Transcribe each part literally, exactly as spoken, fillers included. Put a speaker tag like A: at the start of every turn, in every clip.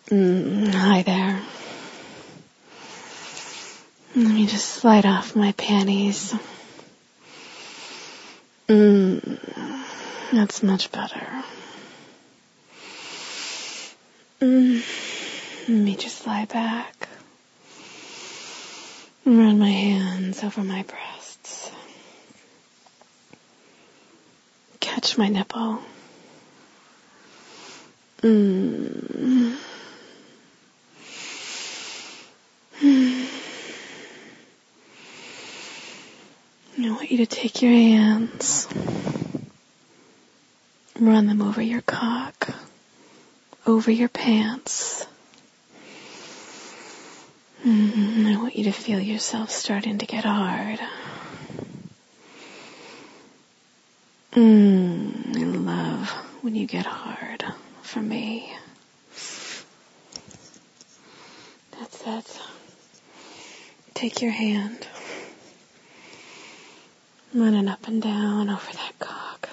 A: Mm, hi there. Let me just slide off my panties. Mmm, that's much better. Mm, let me just lie back. Run my hands over my breasts. Catch my nipple. Mmm. I want you to take your hands, run them over your cock, over your pants. Mm, I want you to feel yourself starting to get hard. Mm, I love when you get hard for me. That's it. Take your hand. Running up and down over that cock.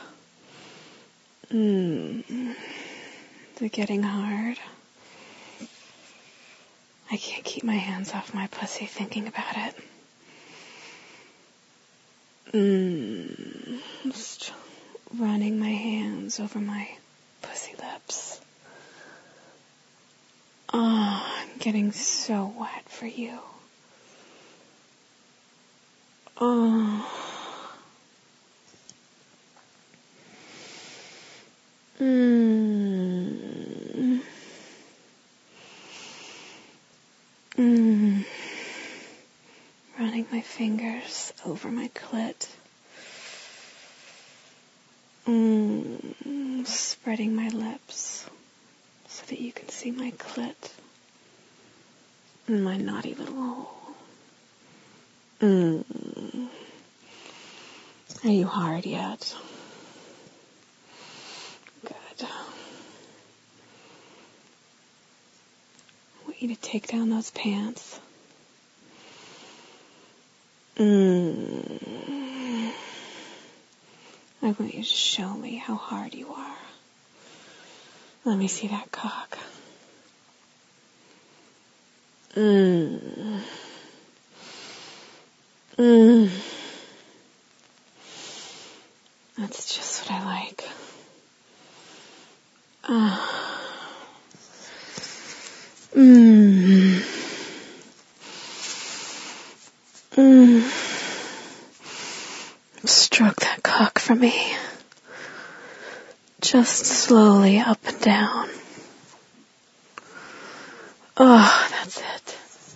A: Mmm. Is it getting hard? I can't keep my hands off my pussy thinking about it. Mmm. Just running my hands over my pussy lips. Oh, I'm getting so wet for you. Oh. Mmm. Mmm. Running my fingers over my clit. Mmm. Spreading my lips so that you can see my clit and my naughty little hole. Mmm. Are you hard yet? Good. I want you to take down those pants. Mmm. I want you to show me how hard you are. Let me see that cock. Mmm. Mmm. That's just what I like. Ah. Mmm. Mmm. Stroke that cock for me. Just slowly up and down. Oh, that's it.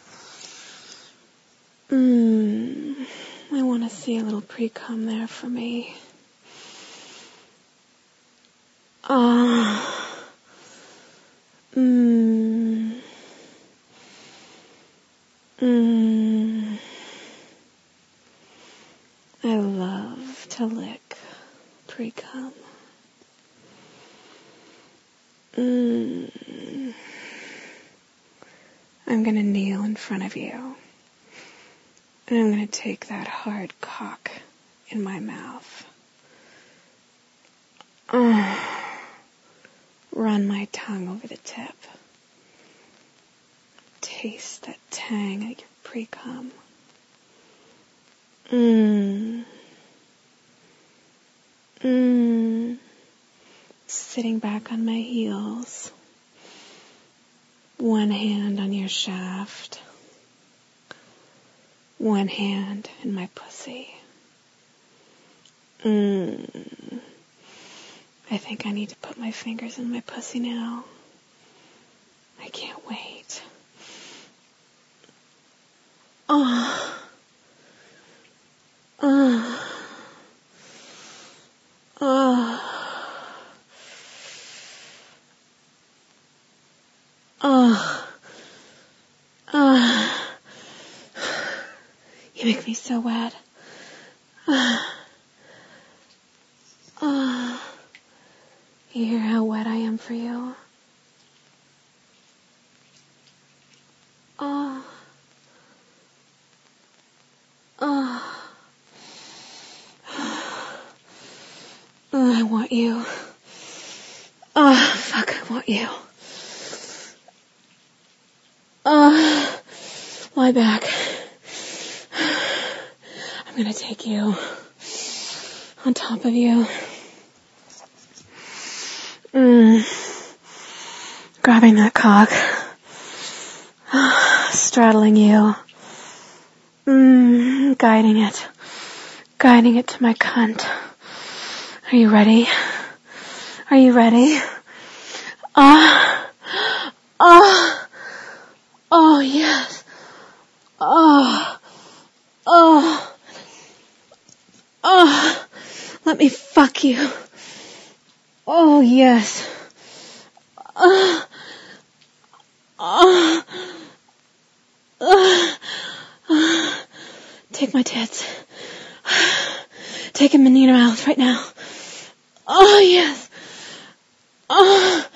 A: Mmm. I want to see a little pre-cum there for me. Ah. Mmm. Mmm. I love to lick pre-cum. Mmm. I'm going to kneel in front of you. And I'm going to take that hard cock in my mouth. Uh, run my tongue over the tip. Taste that tang of your pre-cum. Mmm. Mmm. Sitting back on my heels. One hand on your shaft. One hand in my pussy. Mmm. I think I need to put my fingers in my pussy now. I can't wait. Oh. Oh. Oh. Oh. Oh. You make me so wet. Oh. Oh. You hear how wet I am for you? Oh. Oh. Oh, I want you. Oh, fuck, I want you. lie back. I'm gonna take you on top of you. Mm. Grabbing that cock. Straddling you. Mm. Guiding it. Guiding it to my cunt. Are you ready? Are you ready? Ah. Uh, ah. Uh, oh, yes. Oh. Oh. Oh. Let me fuck you. Oh, yes. Oh. Oh. Oh. Oh. Take my tits. Take him in your mouth right now. Oh, yes. Oh.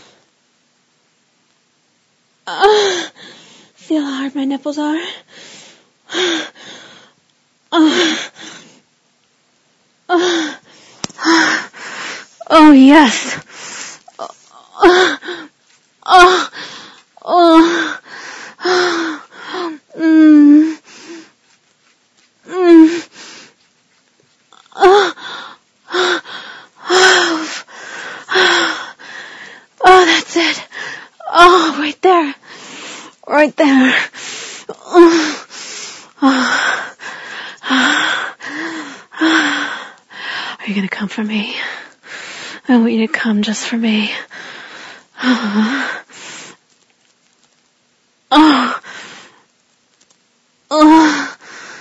A: Oh. Feel how hard my nipples are? Oh. Oh. Oh, yes. Oh. Oh. Oh. Oh. Mm. Mm. Oh. Oh. Oh, that's it. Oh, right there. Right there. Oh. Oh. Are you gonna come for me? I want you to come just for me. Oh. Oh. Oh.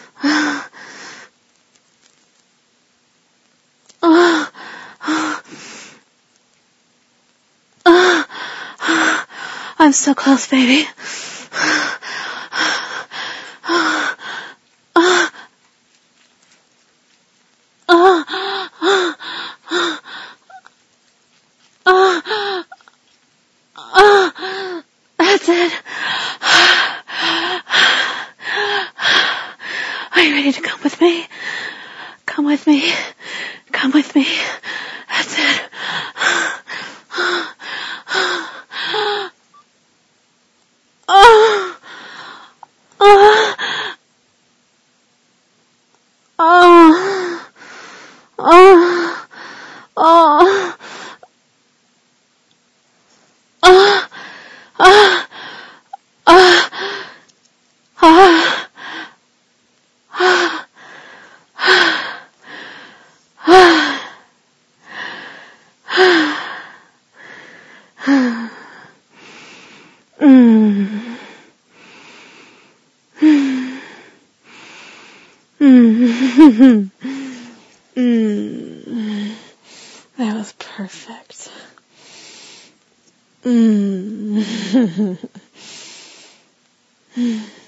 A: Oh. Oh. I'm so close, baby. Oh. Oh. Oh. Oh. Oh. Oh. That's it. Are you ready to come with me? Come with me. Come with me. That's it. Oh. Oh. Oh. Oh. Oh. Oh. Oh. Oh. Oh. Mm. Mm. Mm. That was perfect. Mm.